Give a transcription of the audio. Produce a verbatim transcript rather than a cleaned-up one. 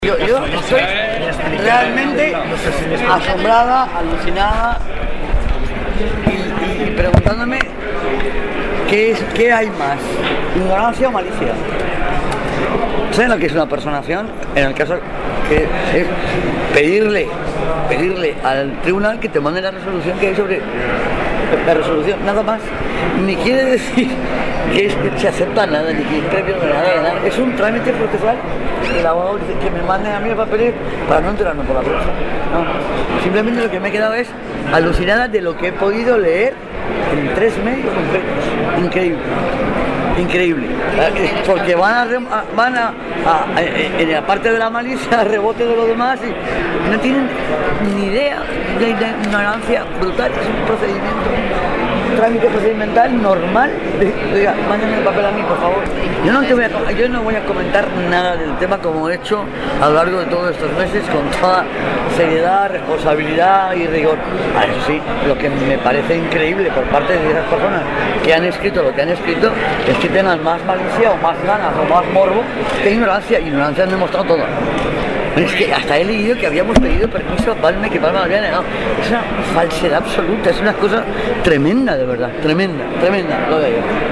Yo, yo estoy realmente asombrada, alucinada y, y, y preguntándome qué, es, qué hay más, ignorancia o malicia. ¿Saben lo que es una personación? En el caso que es pedirle, pedirle al tribunal que te mande la resolución que hay sobre la resolución, nada más. Ni quiere decir que, es, que se acepta nada, ni que es previo, ni nada, nada. Es un trámite procesal. El abogado dice que me manden a mí los papeles para no enterarme por la prensa. No. Simplemente lo que me he quedado es alucinada de lo que he podido leer en tres medios completos. Increíble. Increíble, porque van a, van a, a, a en la parte de la malicia, a rebote de lo demás, y no tienen ni idea de, de ignorancia brutal. Es un procedimiento, un trámite procedimental normal. Oiga, mándenme el papel a mí, por favor. Yo no, te voy a, yo no voy a comentar nada del tema como he hecho a lo largo de todos estos meses, con toda seriedad, responsabilidad y rigor. A eso sí, lo que me parece increíble por parte de esas personas que han escrito lo que han escrito es que tengan más malicia o más ganas o más morbo que ignorancia. Ignorancia han demostrado todo. Es que hasta he leído que habíamos pedido permiso a Palme, que Palme lo había negado. Es una falsedad absoluta, es una cosa tremenda, de verdad, tremenda, tremenda lo de ellos.